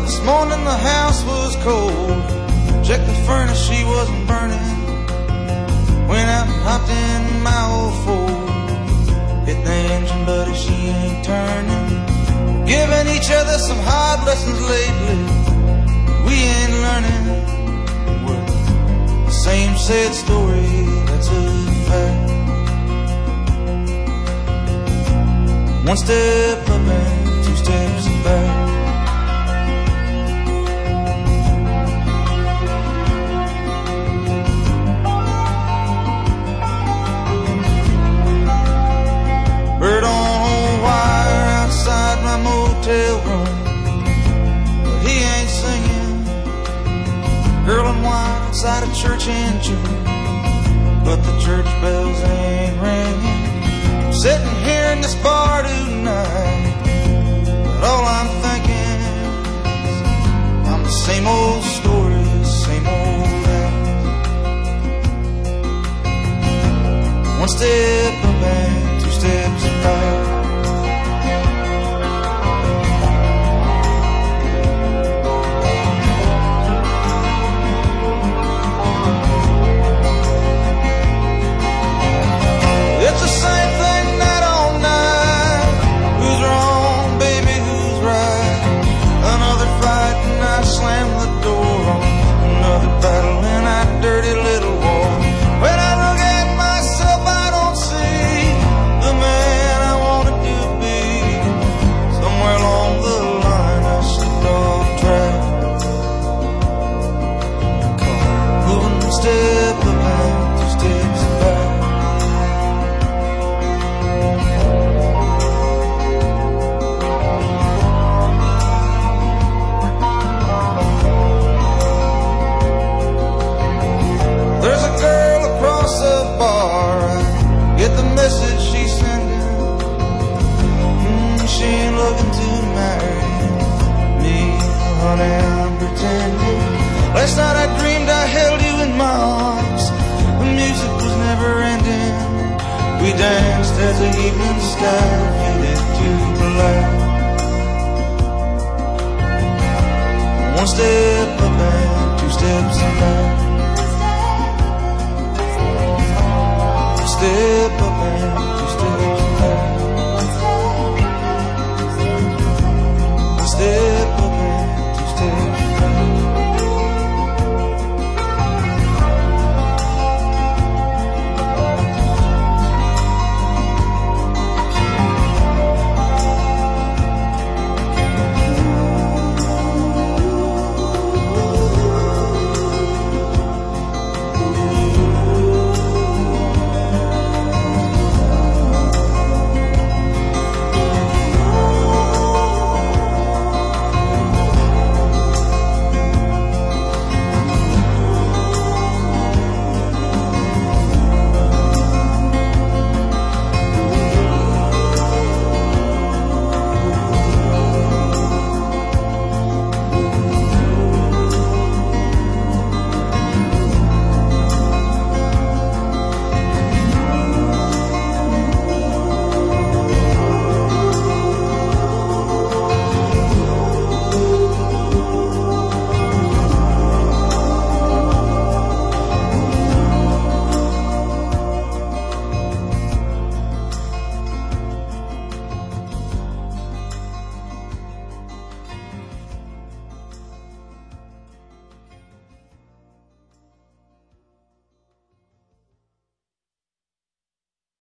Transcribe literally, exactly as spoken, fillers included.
This morning the house was cold. Checked the furnace, she wasn't burning. Went out and hopped in my old Ford. Hit the engine, buddy, she ain't turning. Giving each other some hard lessons lately. We ain't learning. Well, the same sad story, that's a fact. One step up and two steps back. Bird on wire outside my motel room, but he ain't singing. Girl in white outside a church in June, but the church bells ain't ringing. I'm sitting here in this bar tonight, but all I'm thinking is I'm the same old story, same old act. One step up and two steps back. It's the same thing night on night. Who's wrong, baby, who's right? Another fight and I slam the door on another battle in that dirty little war. When I look at myself, I don't see the man I wanted to be. Somewhere along the line I slipped off track. Moving one step up and two steps back. There's a girl across the bar, I get the message she's sending. mm, She ain't looking to marry me, honey, I'm pretending. Last night I dreamed I held you in my arms. The music was never ending. We danced as the evening sky faded to black. One step up and two steps back. Step